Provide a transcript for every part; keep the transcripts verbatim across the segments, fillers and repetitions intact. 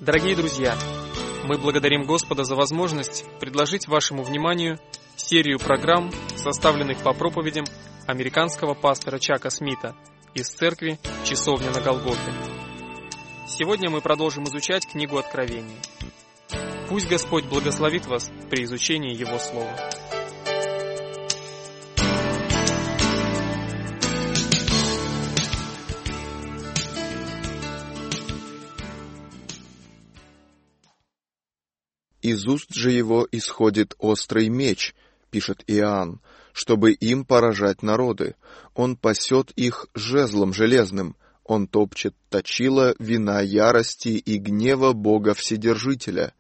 Дорогие друзья, мы благодарим Господа за возможность предложить вашему вниманию серию программ, составленных по проповедям американского пастора Чака Смита из церкви «Часовня на Голгофе». Сегодня мы продолжим изучать книгу Откровения. Пусть Господь благословит вас при изучении Его Слова. «Из уст же его исходит острый меч», — пишет Иоанн, «чтобы им поражать народы. Он пасет их жезлом железным, он топчет точила вина ярости и гнева Бога Вседержителя».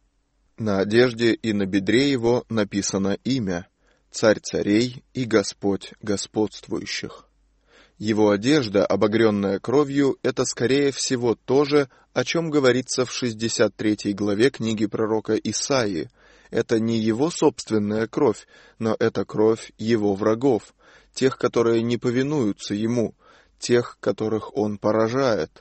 На одежде и на бедре его написано имя — Царь царей и Господь господствующих. Его одежда, обогренная кровью, это, скорее всего, то же, о чем говорится в шестьдесят третьей главе книги пророка Исаии. Это не его собственная кровь, но это кровь его врагов, тех, которые не повинуются ему, тех, которых он поражает.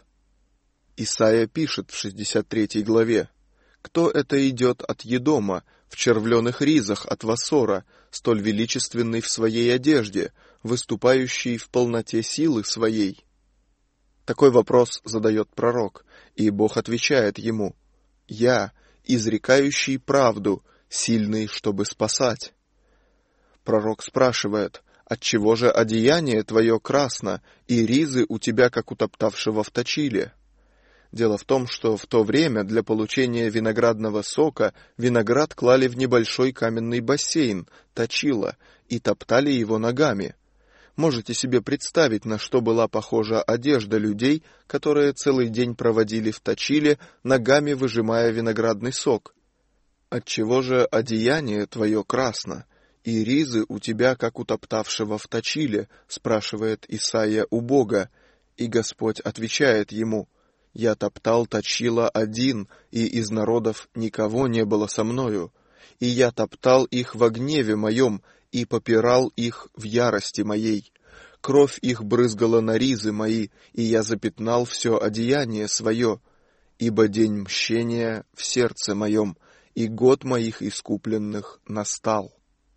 Исаия пишет в шестьдесят третьей главе: «Кто это идет от Едома, в червленых ризах от Вассора, столь величественный в своей одежде, выступающий в полноте силы своей?» Такой вопрос задает пророк, и Бог отвечает ему: «Я, изрекающий правду, сильный, чтобы спасать». Пророк спрашивает: «Отчего же одеяние твое красно, и ризы у тебя, как у топтавшего в точиле?» Дело в том, что в то время для получения виноградного сока виноград клали в небольшой каменный бассейн, точило, и топтали его ногами. Можете себе представить, на что была похожа одежда людей, которые целый день проводили в точиле, ногами выжимая виноградный сок. «Отчего же одеяние твое красно, и ризы у тебя, как у топтавшего в точиле?» — спрашивает Исаия у Бога, и Господь отвечает ему: «Я топтал точила один, и из народов никого не было со мною, и я топтал их во гневе моем, и попирал их в ярости моей. Кровь их брызгала на ризы мои, и я запятнал все одеяние свое, ибо день мщения в сердце моем, и год моих искупленных настал».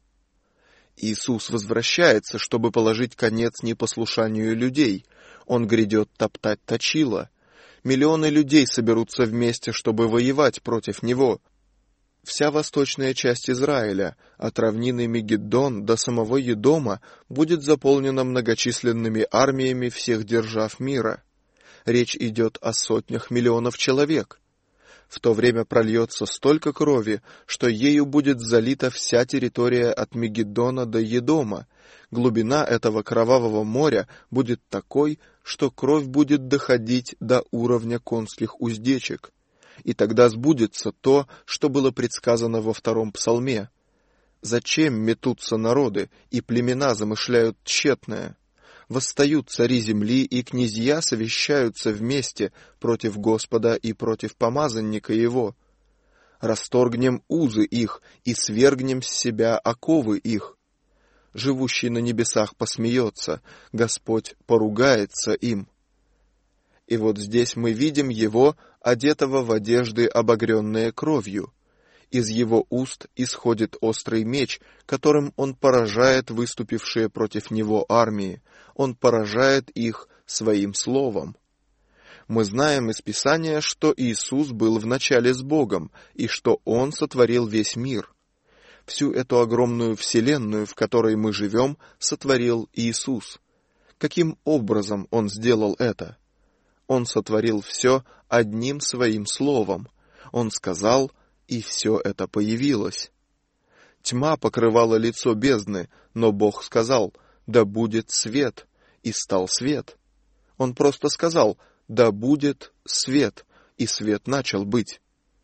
Иисус возвращается, чтобы положить конец непослушанию людей. Он грядет топтать точило. Миллионы людей соберутся вместе, чтобы воевать против него. Вся восточная часть Израиля, от равнины Мегиддон до самого Едома, будет заполнена многочисленными армиями всех держав мира. Речь идет о сотнях миллионов человек. В то время прольется столько крови, что ею будет залита вся территория от Мегиддона до Едома. Глубина этого кровавого моря будет такой, что кровь будет доходить до уровня конских уздечек. И тогда сбудется то, что было предсказано во втором псалме: «Зачем метутся народы, и племена замышляют тщетное? Восстают цари земли, и князья совещаются вместе против Господа и против помазанника его. Расторгнем узы их, и свергнем с себя оковы их. Живущий на небесах посмеется, Господь поругается им». И вот здесь мы видим его, одетого в одежды, обогренные кровью. Из его уст исходит острый меч, которым он поражает выступившие против него армии. Он поражает их своим словом. Мы знаем из Писания, что Иисус был вначале с Богом, и что Он сотворил весь мир. Всю эту огромную вселенную, в которой мы живем, сотворил Иисус. Каким образом Он сделал это? Он сотворил все одним своим словом. Он сказал, и все это появилось. Тьма покрывала лицо бездны, но Бог сказал: «Да будет свет», и стал свет. Он просто сказал: «Да будет свет», и свет начал быть.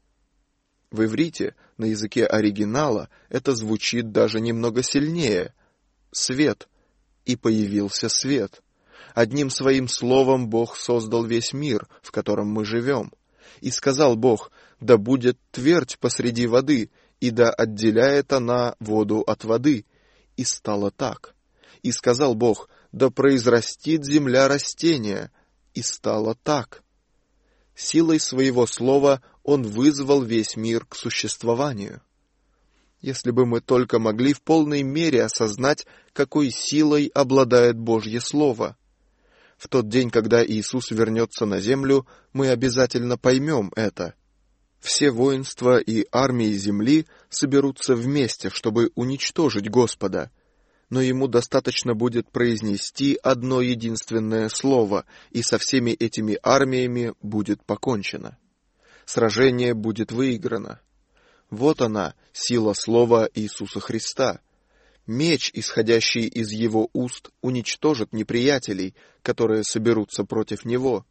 В иврите, на языке оригинала, это звучит даже немного сильнее. «Свет», и появился свет. Одним своим словом Бог создал весь мир, в котором мы живем. И сказал Бог: «Да будет твердь посреди воды, и да отделяет она воду от воды». И стало так. И сказал Бог: «Да произрастит земля растения». И стало так. Силой своего слова Он вызвал весь мир к существованию. Если бы мы только могли в полной мере осознать, какой силой обладает Божье Слово. В тот день, когда Иисус вернется на землю, мы обязательно поймем это. Все воинства и армии земли соберутся вместе, чтобы уничтожить Господа, но Ему достаточно будет произнести одно единственное слово, и со всеми этими армиями будет покончено. Сражение будет выиграно. Вот она, сила слова Иисуса Христа. Меч, исходящий из Его уст, уничтожит неприятелей, которые соберутся против Него.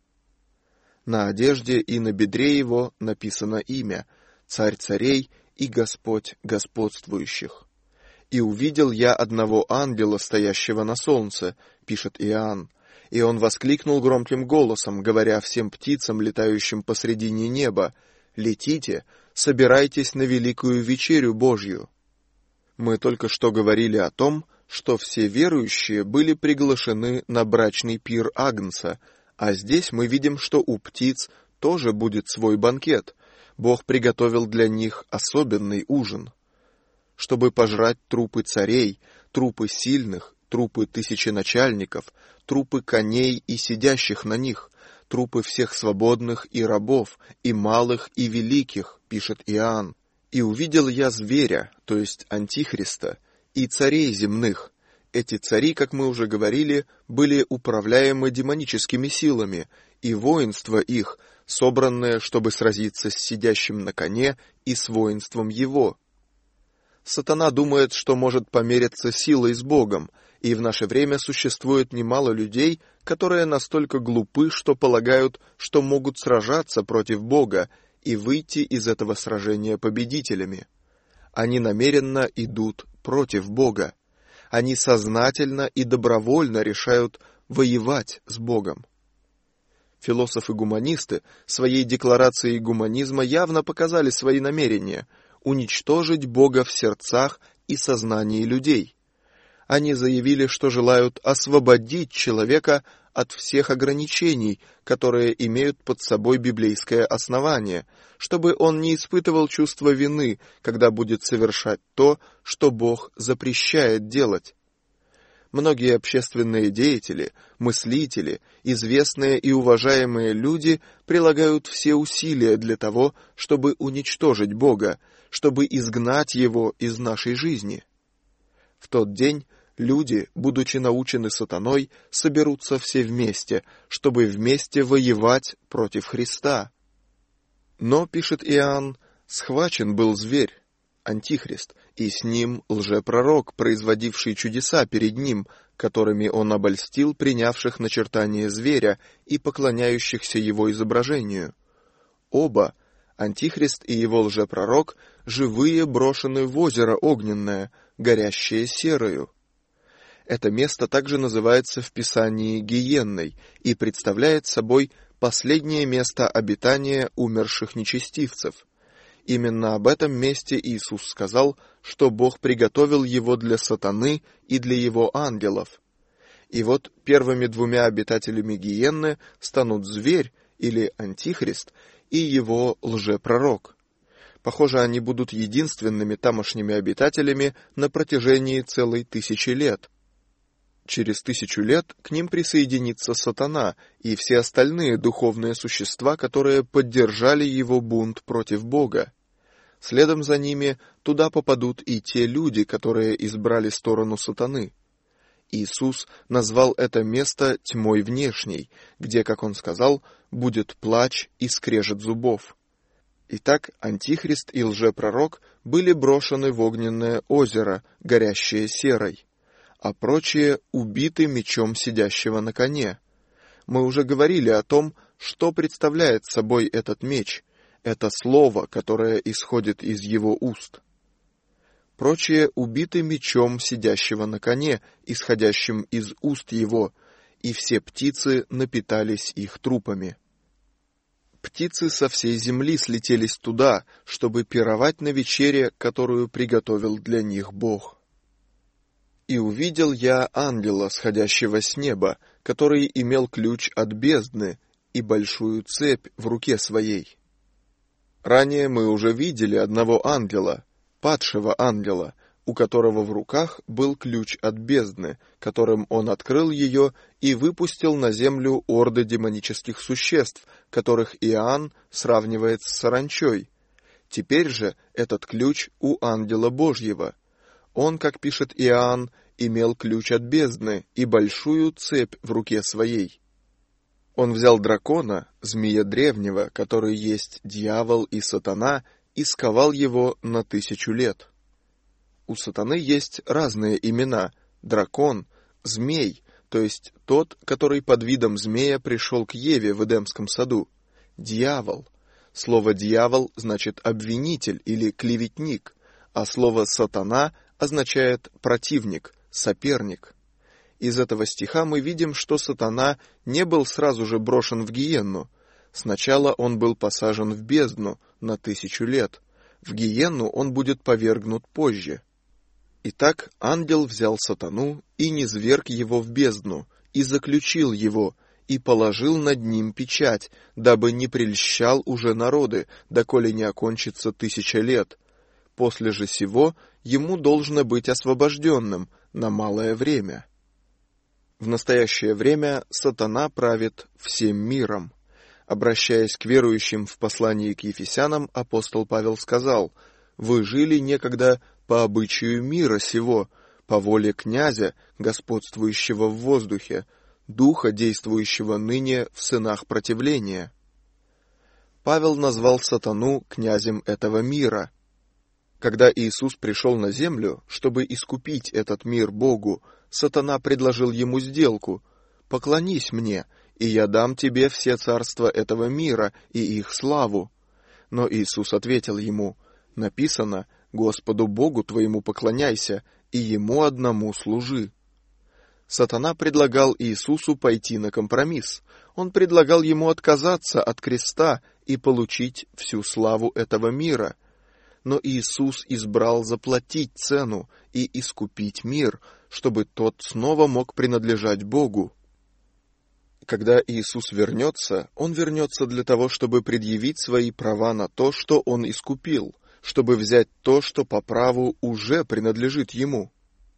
На одежде и на бедре Его написано имя «Царь царей и Господь господствующих». «И увидел я одного ангела, стоящего на солнце», — пишет Иоанн, «и он воскликнул громким голосом, говоря всем птицам, летающим посредине неба: летите, собирайтесь на великую вечерю Божью». Мы только что говорили о том, что все верующие были приглашены на брачный пир Агнца, а здесь мы видим, что у птиц тоже будет свой банкет. Бог приготовил для них особенный ужин. Чтобы пожрать трупы царей, трупы сильных, трупы тысяченачальников, трупы коней и сидящих на них, трупы всех свободных и рабов, и малых, и великих, пишет Иоанн. «И увидел я зверя», то есть Антихриста, и царей земных. Эти цари, как мы уже говорили, были управляемы демоническими силами, и воинство их, собранное, чтобы сразиться с сидящим на коне и с воинством его. Сатана думает, что может помериться силой с Богом, и в наше время существует немало людей, которые настолько глупы, что полагают, что могут сражаться против Бога и выйти из этого сражения победителями. Они намеренно идут против Бога. Они сознательно и добровольно решают воевать с Богом. Философы-гуманисты своей декларацией гуманизма явно показали свои намерения уничтожить Бога в сердцах и сознании людей. Они заявили, что желают освободить человека от всех ограничений, которые имеют под собой библейское основание, чтобы он не испытывал чувства вины, когда будет совершать то, что Бог запрещает делать. Многие общественные деятели, мыслители, известные и уважаемые люди прилагают все усилия для того, чтобы уничтожить Бога, чтобы изгнать Его из нашей жизни. В тот день люди, будучи научены сатаной, соберутся все вместе, чтобы вместе воевать против Христа. Но, пишет Иоанн, схвачен был зверь, Антихрист, и с ним лжепророк, производивший чудеса перед ним, которыми он обольстил принявших начертание зверя и поклоняющихся его изображению. Оба, Антихрист и его лжепророк, живые брошены в озеро огненное, горящее серою. Это место также называется в Писании гиенной и представляет собой последнее место обитания умерших нечестивцев. Именно об этом месте Иисус сказал, что Бог приготовил его для сатаны и для его ангелов. И вот первыми двумя обитателями гиенны станут зверь или Антихрист и его лжепророк. Похоже, они будут единственными тамошними обитателями на протяжении целой тысячи лет. Через тысячу лет к ним присоединится сатана и все остальные духовные существа, которые поддержали его бунт против Бога. Следом за ними туда попадут и те люди, которые избрали сторону сатаны. Иисус назвал это место тьмой внешней, где, как он сказал, будет плач и скрежет зубов. Итак, Антихрист и лжепророк были брошены в огненное озеро, горящее серой, а прочие убиты мечом сидящего на коне. Мы уже говорили о том, что представляет собой этот меч. Это слово, которое исходит из его уст. Прочие убиты мечом сидящего на коне, исходящим из уст его, и все птицы напитались их трупами. Птицы со всей земли слетелись туда, чтобы пировать на вечере, которую приготовил для них Бог. «И увидел я ангела, сходящего с неба, который имел ключ от бездны, и большую цепь в руке своей». Ранее мы уже видели одного ангела, падшего ангела, у которого в руках был ключ от бездны, которым он открыл ее и выпустил на землю орды демонических существ, которых Иоанн сравнивает с саранчой. Теперь же этот ключ у ангела Божьего. Он, как пишет Иоанн, имел ключ от бездны и большую цепь в руке своей. Он взял дракона, змея древнего, который есть дьявол и сатана, и сковал его на тысячу лет. У сатаны есть разные имена: дракон, змей, то есть тот, который под видом змея пришел к Еве в Эдемском саду, дьявол. Слово «дьявол» значит «обвинитель» или «клеветник», а слово «сатана» означает «противник», «соперник». Из этого стиха мы видим, что сатана не был сразу же брошен в гиенну. Сначала он был посажен в бездну на тысячу лет. В гиенну он будет повергнут позже. Итак, ангел взял сатану и низверг его в бездну, и заключил его, и положил над ним печать, дабы не прельщал уже народы, доколе не окончится тысяча лет. После же сего ему должно быть освобожденным на малое время. В настоящее время сатана правит всем миром. Обращаясь к верующим в послании к Ефесянам, апостол Павел сказал: «Вы жили некогда по обычаю мира сего, по воле князя, господствующего в воздухе, духа, действующего ныне в сынах противления». Павел назвал сатану князем этого мира. Когда Иисус пришел на землю, чтобы искупить этот мир Богу, сатана предложил ему сделку: «Поклонись мне, и я дам тебе все царства этого мира и их славу». Но Иисус ответил ему: «Написано: Господу Богу твоему поклоняйся, и Ему одному служи». Сатана предлагал Иисусу пойти на компромисс. Он предлагал ему отказаться от креста и получить всю славу этого мира. Но Иисус избрал заплатить цену и искупить мир, чтобы тот снова мог принадлежать Богу. Когда Иисус вернется, Он вернется для того, чтобы предъявить свои права на то, что Он искупил, чтобы взять то, что по праву уже принадлежит Ему.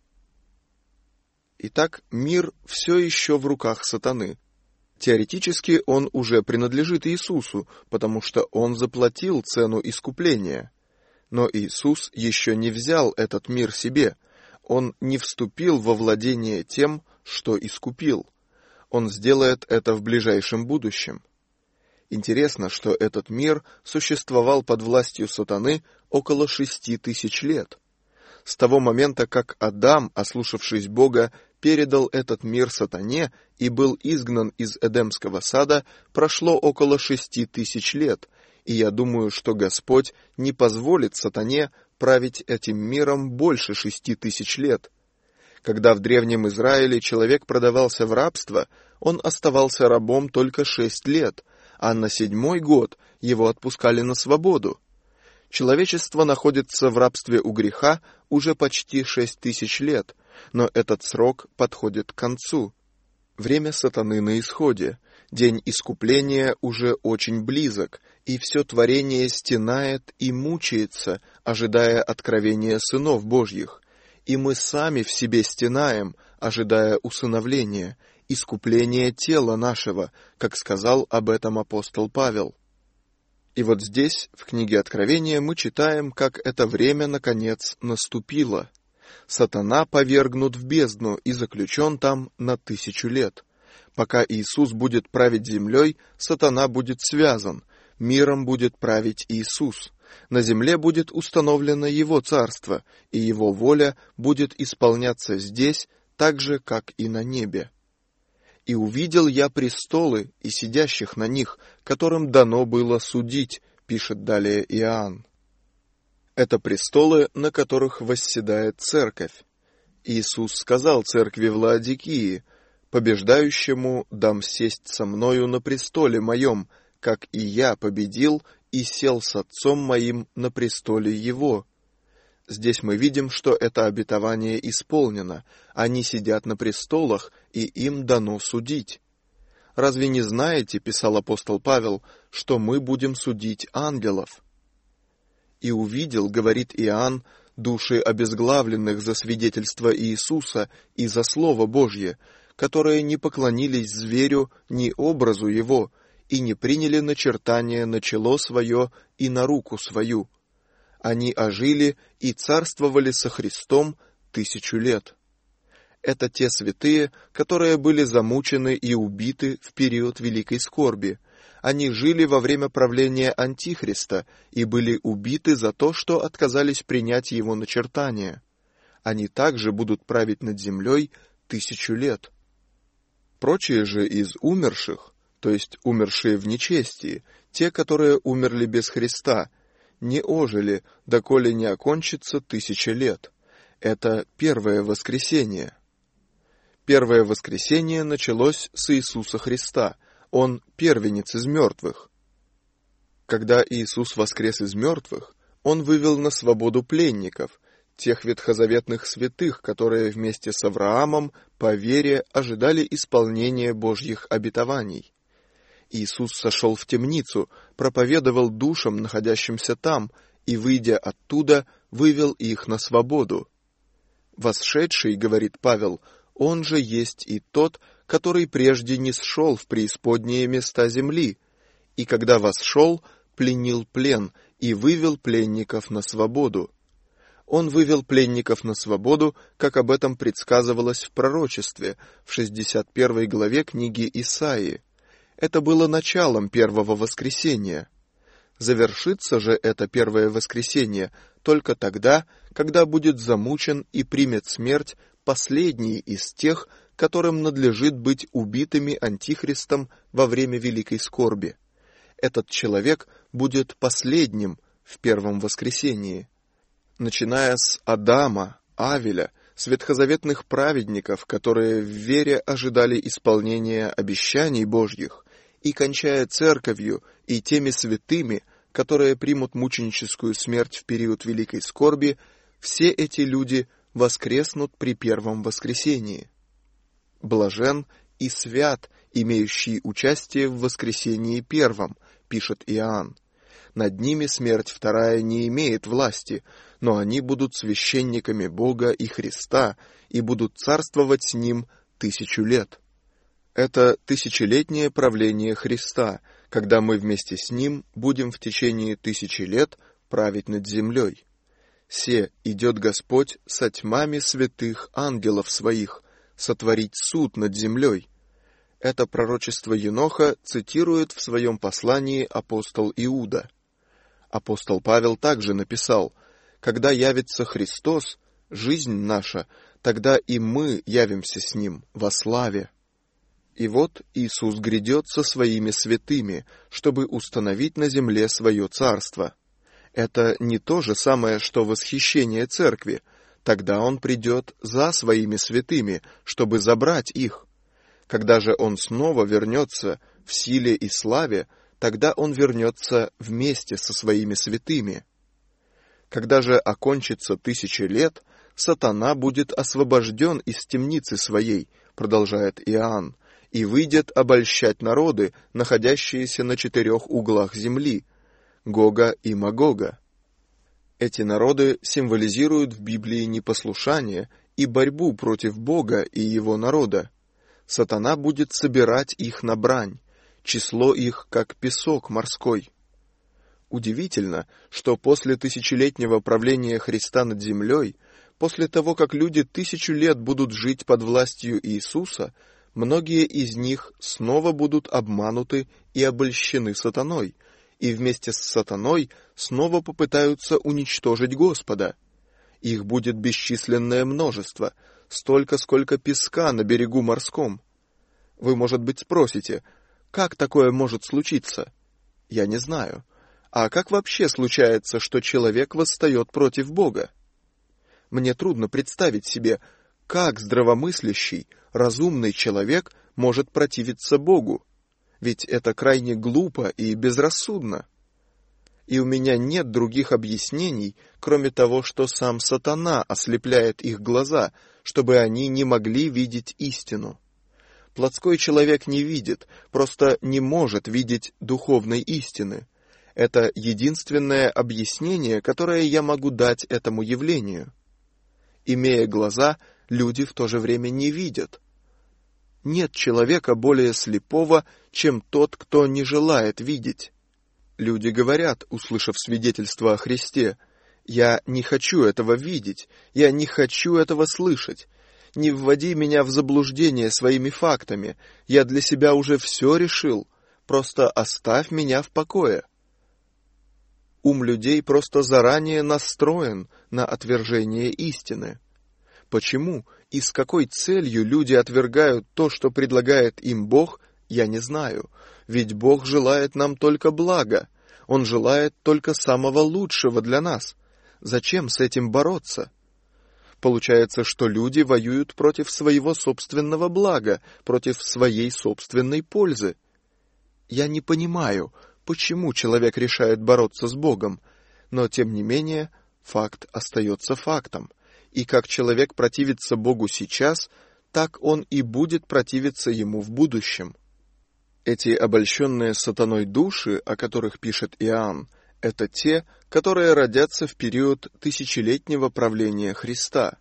Итак, мир все еще в руках сатаны. Теоретически он уже принадлежит Иисусу, потому что Он заплатил цену искупления. Но Иисус еще не взял этот мир себе. Он не вступил во владение тем, что искупил. Он сделает это в ближайшем будущем. Интересно, что этот мир существовал под властью сатаны около шести тысяч лет. С того момента, как Адам, ослушавшись Бога, передал этот мир сатане и был изгнан из Эдемского сада, прошло около шести тысяч лет, и я думаю, что Господь не позволит сатане править этим миром больше шести тысяч лет. Когда в Древнем Израиле человек продавался в рабство, он оставался рабом только шесть лет, а на седьмой год его отпускали на свободу. Человечество находится в рабстве у греха уже почти шесть тысяч лет, но этот срок подходит к концу. Время сатаны на исходе, день искупления уже очень близок, и все творение стенает и мучается, ожидая откровения сынов Божьих. И мы сами в себе стенаем, ожидая усыновления, искупления тела нашего, как сказал об этом апостол Павел. И вот здесь, в книге Откровения, мы читаем, как это время, наконец, наступило. Сатана повергнут в бездну и заключен там на тысячу лет. Пока Иисус будет править землей, сатана будет связан, миром будет править Иисус. На земле будет установлено Его царство, и Его воля будет исполняться здесь, так же, как и на небе. «И увидел я престолы и сидящих на них, которым дано было судить», пишет далее Иоанн. Это престолы, на которых восседает церковь. Иисус сказал церкви в Лаодикии: «Побеждающему дам сесть со мною на престоле моем, как и я победил и сел с Отцом моим на престоле Его». Здесь мы видим, что это обетование исполнено. Они сидят на престолах, и им дано судить. Разве не знаете, писал апостол Павел, что мы будем судить ангелов? И увидел, говорит Иоанн, души обезглавленных за свидетельство Иисуса и за Слово Божье, которые не поклонились зверю ни образу его, и не приняли начертание на чело свое и на руку свою. Они ожили и царствовали со Христом тысячу лет. Это те святые, которые были замучены и убиты в период великой скорби. Они жили во время правления Антихриста и были убиты за то, что отказались принять его начертание. Они также будут править над землей тысячу лет. Прочие же из умерших, то есть умершие в нечестии, те, которые умерли без Христа, не ожили, доколе не окончится тысяча лет. Это первое воскресение. Первое воскресение началось с Иисуса Христа. Он первенец из мертвых. Когда Иисус воскрес из мертвых, Он вывел на свободу пленников, тех ветхозаветных святых, которые вместе с Авраамом по вере ожидали исполнения Божьих обетований. Иисус сошел в темницу, проповедовал душам, находящимся там, и, выйдя оттуда, вывел их на свободу. «Восшедший, — говорит Павел, — Он же есть и тот, который прежде не сшел в преисподние места земли, и когда восшел, пленил плен и вывел пленников на свободу. Он вывел пленников на свободу, как об этом предсказывалось в пророчестве, в шестьдесят первой главе книги Исаии. Это было началом первого воскресения. Завершится же это первое воскресение только тогда, когда будет замучен и примет смерть последний из тех, которым надлежит быть убитыми Антихристом во время великой скорби. Этот человек будет последним в первом воскресении. Начиная с Адама, Авеля, с ветхозаветных праведников, которые в вере ожидали исполнения обещаний Божьих, и кончая церковью и теми святыми, которые примут мученическую смерть в период великой скорби, все эти люди воскреснут при первом воскресении. Блажен и свят, имеющий участие в воскресении первом, пишет Иоанн. Над ними смерть вторая не имеет власти, но они будут священниками Бога и Христа и будут царствовать с Ним тысячу лет. Это тысячелетнее правление Христа, когда мы вместе с Ним будем в течение тысячи лет править над землей. «Се идет Господь со тьмами святых ангелов своих, сотворить суд над землей». Это пророчество Еноха цитирует в своем послании апостол Иуда. Апостол Павел также написал: «Когда явится Христос, жизнь наша, тогда и мы явимся с Ним во славе». И вот Иисус грядет со своими святыми, чтобы установить на земле свое царство. Это не то же самое, что восхищение церкви. Тогда Он придет за своими святыми, чтобы забрать их. Когда же Он снова вернется в силе и славе, тогда Он вернется вместе со своими святыми. Когда же окончится тысяча лет, сатана будет освобожден из темницы своей, продолжает Иоанн, и выйдет обольщать народы, находящиеся на четырех углах земли, Гога и Магога. Эти народы символизируют в Библии непослушание и борьбу против Бога и Его народа. Сатана будет собирать их на брань, число их, как песок морской. Удивительно, что после тысячелетнего правления Христа над землей, после того, как люди тысячу лет будут жить под властью Иисуса, многие из них снова будут обмануты и обольщены сатаной, и вместе с сатаной снова попытаются уничтожить Господа. Их будет бесчисленное множество, столько, сколько песка на берегу морском. Вы, может быть, спросите, как такое может случиться? Я не знаю. А как вообще случается, что человек восстает против Бога? Мне трудно представить себе, как здравомыслящий, разумный человек может противиться Богу, ведь это крайне глупо и безрассудно. И у меня нет других объяснений, кроме того, что сам сатана ослепляет их глаза, чтобы они не могли видеть истину. Плотской человек не видит, просто не может видеть духовной истины. Это единственное объяснение, которое я могу дать этому явлению. Имея глаза, люди в то же время не видят. Нет человека более слепого, чем тот, кто не желает видеть. Люди говорят, услышав свидетельство о Христе: «Я не хочу этого видеть, я не хочу этого слышать. Не вводи меня в заблуждение своими фактами, я для себя уже все решил, просто оставь меня в покое». Ум людей просто заранее настроен на отвержение истины. Почему и с какой целью люди отвергают то, что предлагает им Бог, я не знаю, ведь Бог желает нам только блага, Он желает только самого лучшего для нас. Зачем с этим бороться? Получается, что люди воюют против своего собственного блага, против своей собственной пользы. Я не понимаю, почему человек решает бороться с Богом, но, тем не менее, факт остается фактом, и как человек противится Богу сейчас, так он и будет противиться Ему в будущем. Эти обольщенные сатаной души, о которых пишет Иоанн, это те, которые родятся в период тысячелетнего правления Христа.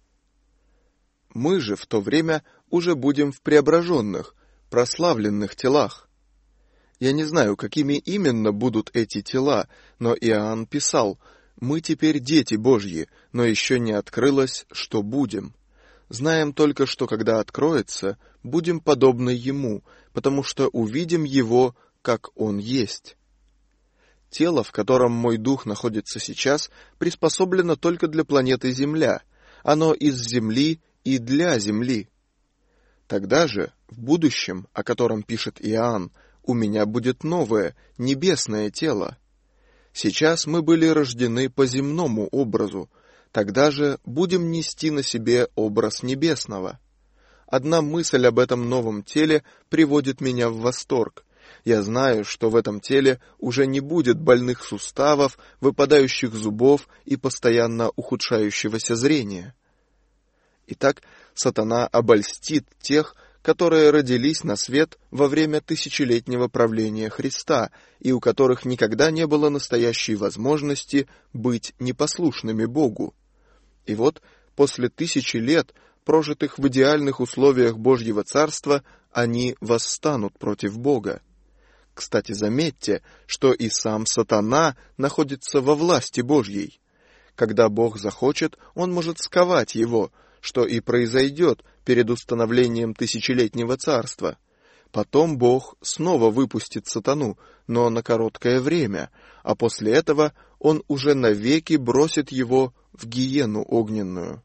Мы же в то время уже будем в преображенных, прославленных телах. Я не знаю, какими именно будут эти тела, но Иоанн писал: «Мы теперь дети Божьи, но еще не открылось, что будем. Знаем только, что когда откроется, будем подобны Ему, потому что увидим Его, как Он есть». Тело, в котором мой дух находится сейчас, приспособлено только для планеты Земля. Оно из Земли и для Земли. Тогда же, в будущем, о котором пишет Иоанн, у меня будет новое, небесное тело. Сейчас мы были рождены по земному образу, тогда же будем нести на себе образ небесного. Одна мысль об этом новом теле приводит меня в восторг. Я знаю, что в этом теле уже не будет больных суставов, выпадающих зубов и постоянно ухудшающегося зрения. Итак, сатана обольстит тех, которые родились на свет во время тысячелетнего правления Христа и у которых никогда не было настоящей возможности быть непослушными Богу. И вот, после тысячи лет, прожитых в идеальных условиях Божьего Царства, они восстанут против Бога. Кстати, заметьте, что и сам сатана находится во власти Божьей. Когда Бог захочет, Он может сковать его, что и произойдет перед установлением тысячелетнего царства. Потом Бог снова выпустит сатану, но на короткое время, а после этого Он уже навеки бросит его в гиену огненную.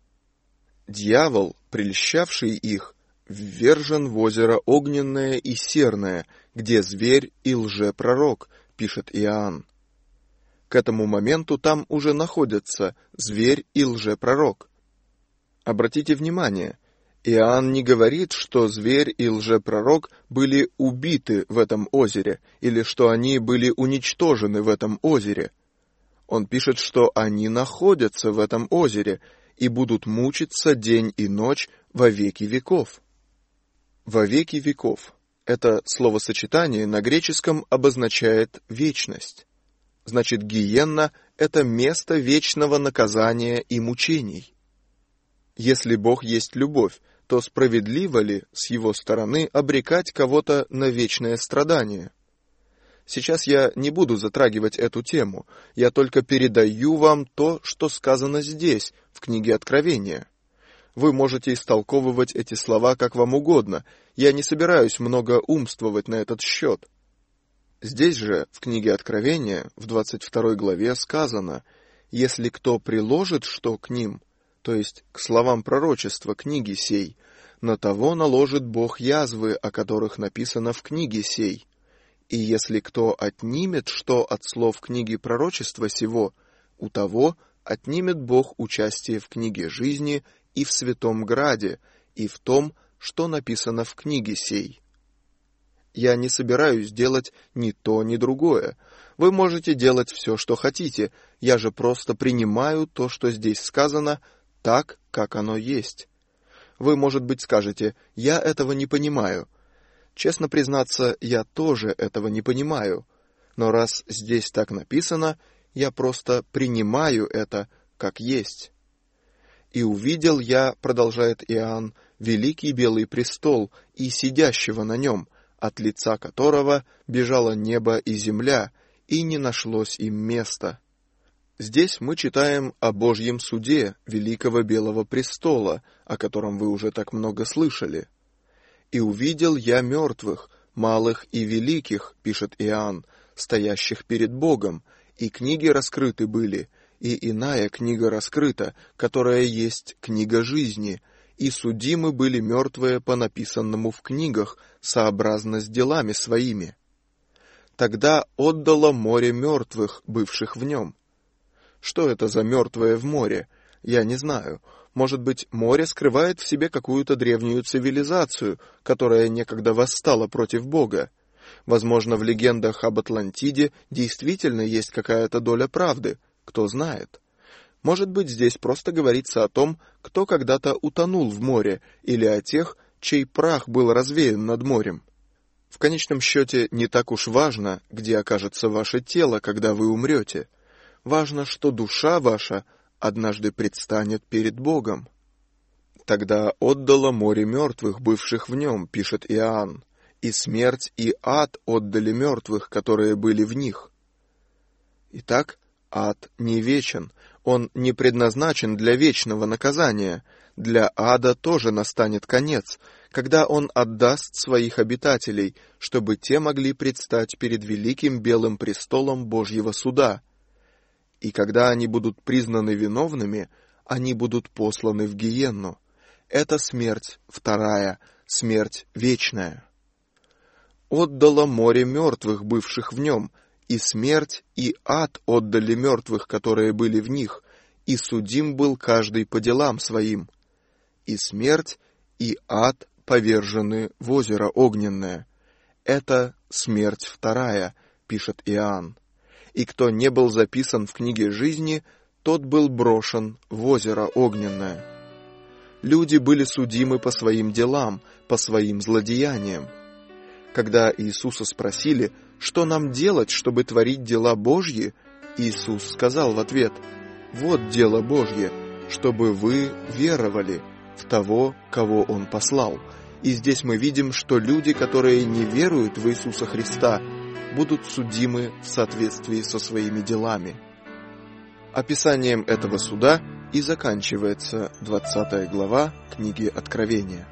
Дьявол, прельщавший их, ввержен в озеро огненное и серное, где зверь и лжепророк, пишет Иоанн. К этому моменту там уже находятся зверь и лжепророк. Обратите внимание, Иоанн не говорит, что зверь и лжепророк были убиты в этом озере, или что они были уничтожены в этом озере. Он пишет, что они находятся в этом озере и будут мучиться день и ночь во веки веков. Во веки веков. Это словосочетание на греческом обозначает вечность. Значит, гиенна — это место вечного наказания и мучений. Если Бог есть любовь, то справедливо ли с Его стороны обрекать кого-то на вечное страдание? Сейчас я не буду затрагивать эту тему, я только передаю вам то, что сказано здесь, в книге Откровения. Вы можете истолковывать эти слова как вам угодно, я не собираюсь много умствовать на этот счет. Здесь же, в книге Откровения, в двадцать второй главе сказано: «Если кто приложит что к ним, то есть к словам пророчества книги сей, на того наложит Бог язвы, о которых написано в книге сей. И если кто отнимет что от слов книги пророчества сего, у того отнимет Бог участие в книге жизни и в святом граде, и в том, что написано в книге сей». Я не собираюсь делать ни то, ни другое. Вы можете делать все, что хотите, я же просто принимаю то, что здесь сказано, так, как оно есть. Вы, может быть, скажете: «Я этого не понимаю». Честно признаться, я тоже этого не понимаю. Но раз здесь так написано, я просто принимаю это как есть. «И увидел я, — продолжает Иоанн, — великий белый престол и сидящего на нем, от лица которого бежало небо и земля, и не нашлось им места». Здесь мы читаем о Божьем суде великого белого престола, о котором вы уже так много слышали. «И увидел я мертвых, малых и великих, — пишет Иоанн, — стоящих перед Богом, и книги раскрыты были, и иная книга раскрыта, которая есть книга жизни, и судимы были мертвые по написанному в книгах, сообразно с делами своими. Тогда отдало море мертвых, бывших в нем». Что это за мертвое в море? Я не знаю. Может быть, море скрывает в себе какую-то древнюю цивилизацию, которая некогда восстала против Бога. Возможно, в легендах об Атлантиде действительно есть какая-то доля правды, кто знает. Может быть, здесь просто говорится о том, кто когда-то утонул в море, или о тех, чей прах был развеян над морем. В конечном счете, не так уж важно, где окажется ваше тело, когда вы умрете. Важно, что душа ваша однажды предстанет перед Богом. «Тогда отдало море мертвых, бывших в нем, — пишет Иоанн, — и смерть и ад отдали мертвых, которые были в них». Итак, ад не вечен, он не предназначен для вечного наказания. Для ада тоже настанет конец, когда он отдаст своих обитателей, чтобы те могли предстать перед великим белым престолом Божьего суда. И когда они будут признаны виновными, они будут посланы в гиенну. Это смерть вторая, смерть вечная. «Отдало море мертвых, бывших в нем, и смерть и ад отдали мертвых, которые были в них, и судим был каждый по делам своим. И смерть и ад повержены в озеро огненное. Это смерть вторая», — пишет Иоанн. «И кто не был записан в книге жизни, тот был брошен в озеро огненное». Люди были судимы по своим делам, по своим злодеяниям. Когда Иисуса спросили, что нам делать, чтобы творить дела Божьи, Иисус сказал в ответ: «Вот дело Божье, чтобы вы веровали в того, кого Он послал». И здесь мы видим, что люди, которые не веруют в Иисуса Христа, будут судимы в соответствии со своими делами. Описанием этого суда и заканчивается двадцатая глава книги Откровения.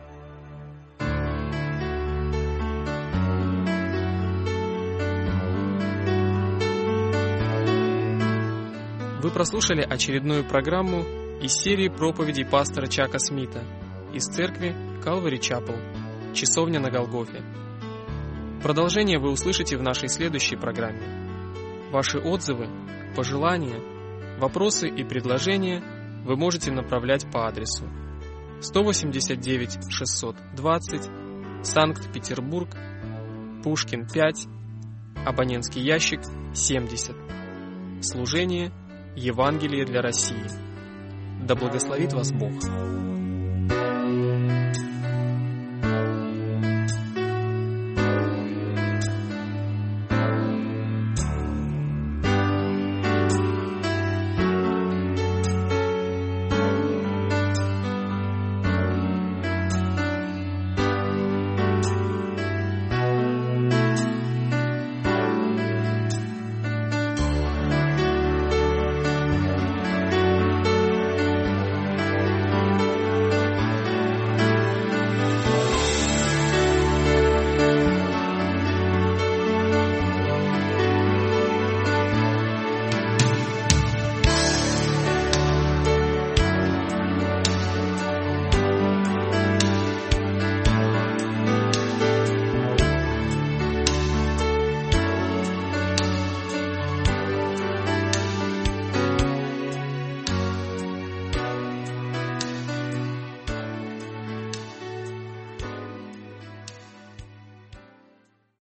Вы прослушали очередную программу из серии проповедей пастора Чака Смита из церкви Calvary Chapel, Часовня на Голгофе. Продолжение вы услышите в нашей следующей программе. Ваши отзывы, пожелания, вопросы и предложения вы можете направлять по адресу сто восемьдесят девять шестьсот двадцать, Санкт-Петербург, Пушкин пять, абонентский ящик семьдесят. Служение Евангелие для России. Да благословит вас Бог.